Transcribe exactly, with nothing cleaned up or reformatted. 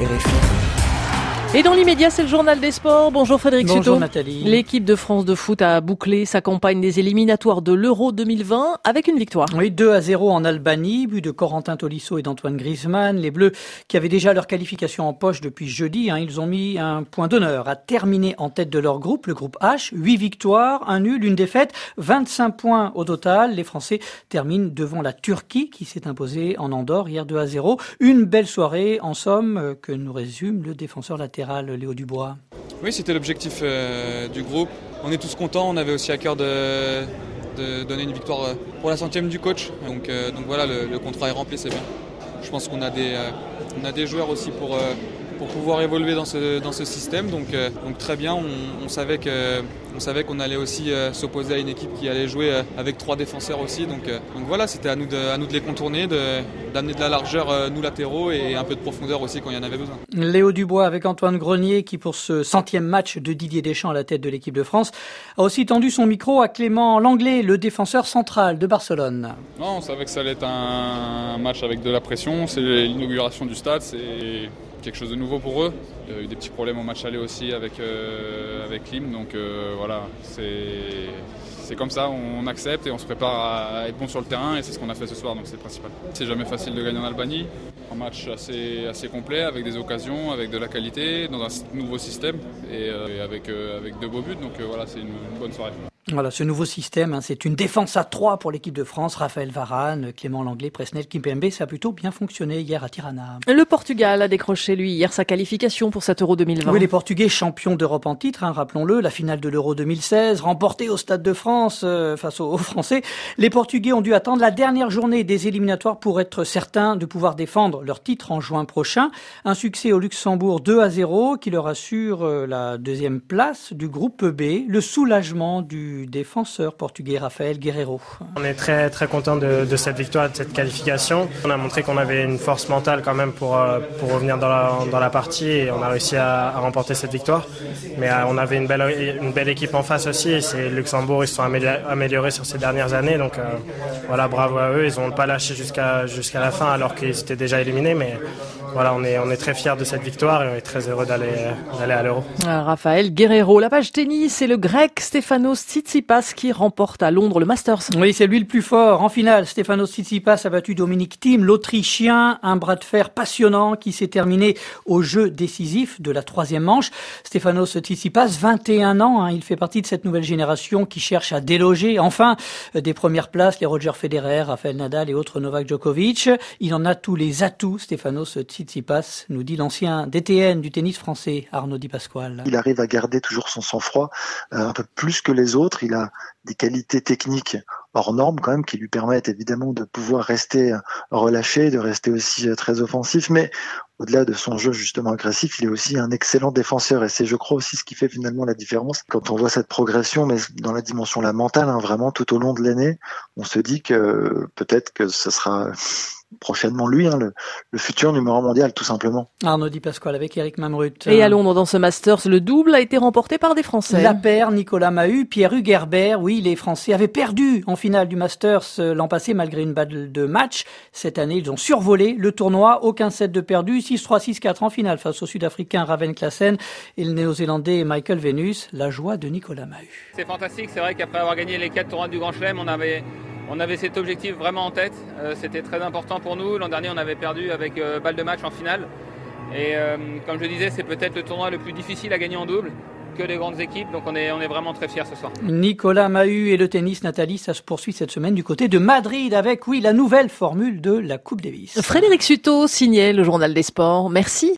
F I. Et dans l'immédiat, c'est le journal des sports. Bonjour Frédéric Suto. Bonjour Nathalie. L'équipe de France de foot a bouclé sa campagne des éliminatoires de l'Euro deux mille vingt avec une victoire. Oui, deux à zéro en Albanie, but de Corentin Tolisso et d'Antoine Griezmann. Les Bleus, qui avaient déjà leur qualification en poche depuis jeudi, hein, ils ont mis un point d'honneur à terminer en tête de leur groupe, le groupe H. huit victoires, un nul, une défaite, vingt-cinq points au total. Les Français terminent devant la Turquie qui s'est imposée en Andorre hier deux à zéro. Une belle soirée, en somme, que nous résume le défenseur latéral Léo Dubois. Oui, c'était l'objectif euh, du groupe. On est tous contents, on avait aussi à cœur de, de donner une victoire pour la centième du coach. Donc, euh, donc voilà, le, le contrat est rempli, c'est bien. Je pense qu'on a des, euh, on a des joueurs aussi pour, euh, pour pouvoir évoluer dans ce, dans ce système. Donc, euh, donc très bien, on, on savait que, on savait qu'on allait aussi euh, s'opposer à une équipe qui allait jouer euh, avec trois défenseurs aussi. Donc, euh, donc voilà, c'était à nous de, à nous de les contourner, de, d'amener de la largeur, euh, nous latéraux, et un peu de profondeur aussi quand il y en avait besoin. Léo Dubois avec Antoine Grenier qui, pour ce centième match de Didier Deschamps à la tête de l'équipe de France, a aussi tendu son micro à Clément Lenglet, le défenseur central de Barcelone. Non, on savait que ça allait être un match avec de la pression. C'est l'inauguration du stade, c'est quelque chose de nouveau pour eux. Il y a eu des petits problèmes au match aller aussi avec, euh, avec l'hymne, donc euh, voilà, c'est, c'est comme ça, on accepte et on se prépare à être bon sur le terrain, et c'est ce qu'on a fait ce soir, donc c'est le principal. C'est jamais facile de gagner en Albanie, un match assez, assez complet, avec des occasions, avec de la qualité, dans un nouveau système, et, euh, et avec, euh, avec de beaux buts, donc euh, voilà, c'est une, une bonne soirée. Voilà, ce nouveau système, hein, c'est une défense à trois pour l'équipe de France. Raphaël Varane, Clément Lenglet, Presnel Kimpembe, ça a plutôt bien fonctionné hier à Tirana. Le Portugal a décroché, lui, hier sa qualification pour cet Euro deux mille vingt. Oui, les Portugais champions d'Europe en titre, hein, rappelons-le, la finale de l'Euro deux mille seize, remportée au Stade de France euh, face aux, aux Français. Les Portugais ont dû attendre la dernière journée des éliminatoires pour être certains de pouvoir défendre leur titre en juin prochain. Un succès au Luxembourg deux à zéro qui leur assure euh, la deuxième place du groupe B, le soulagement du défenseur portugais Rafael Guerreiro. On est très très content de, de cette victoire, de cette qualification. On a montré qu'on avait une force mentale quand même pour pour revenir dans la dans la partie, et on a réussi à, à remporter cette victoire. Mais euh, on avait une belle une belle équipe en face aussi, et c'est Luxembourg, ils se sont améliorés sur ces dernières années, donc euh, voilà, bravo à eux, ils n'ont pas lâché jusqu'à jusqu'à la fin alors qu'ils étaient déjà éliminés, mais voilà, on est on est très fiers de cette victoire et on est très heureux d'aller d'aller à l'Euro. Ah, Rafael Guerreiro. La page tennis, c'est le Grec Stefanos Tsitsipas qui remporte à Londres le Masters. Oui, c'est lui le plus fort. En finale, Stefanos Tsitsipas a battu Dominic Thiem, l'Autrichien. Un bras de fer passionnant qui s'est terminé au jeu décisif de la troisième manche. Stefanos Tsitsipas, vingt et un ans, hein, il fait partie de cette nouvelle génération qui cherche à déloger enfin des premières places les Roger Federer, Rafael Nadal et autres Novak Djokovic. Il en a tous les atouts, Stefanos Tsitsipas, nous dit l'ancien D T N du tennis français Arnaud Di Pasquale. Il arrive à garder toujours son sang-froid, euh, un peu plus que les autres. Il a des qualités techniques hors normes quand même qui lui permettent évidemment de pouvoir rester relâché, de rester aussi très offensif, mais au-delà de son jeu justement agressif, il est aussi un excellent défenseur, et c'est je crois aussi ce qui fait finalement la différence. Quand on voit cette progression, mais dans la dimension la mentale, hein, vraiment tout au long de l'année, on se dit que peut-être que ce sera prochainement lui, hein, le, le futur numéro mondial, tout simplement. Arnaud Di Pasquale avec Eric Mamrut. Et à Londres, dans ce Masters, le double a été remporté par des Français. La paire Nicolas Mahut, Pierre Hugerbert. Oui, les Français avaient perdu en finale du Masters l'an passé malgré une balle de match. Cette année, ils ont survolé le tournoi. Aucun set de perdu. six trois, six quatre en finale face au Sud-Africain Raven Klaasen et le Néo-Zélandais Michael Venus. La joie de Nicolas Mahut. C'est fantastique. C'est vrai qu'après avoir gagné les quatre tournois du Grand Chelem, on avait... On avait cet objectif vraiment en tête, euh, c'était très important pour nous. L'an dernier, on avait perdu avec euh, balle de match en finale. Et euh, comme je disais, c'est peut-être le tournoi le plus difficile à gagner en double que les grandes équipes. Donc on est, on est vraiment très fiers ce soir. Nicolas Mahut et le tennis, Nathalie, ça se poursuit cette semaine du côté de Madrid avec, oui, la nouvelle formule de la Coupe Davis. Frédéric Suto signait le journal des sports. Merci.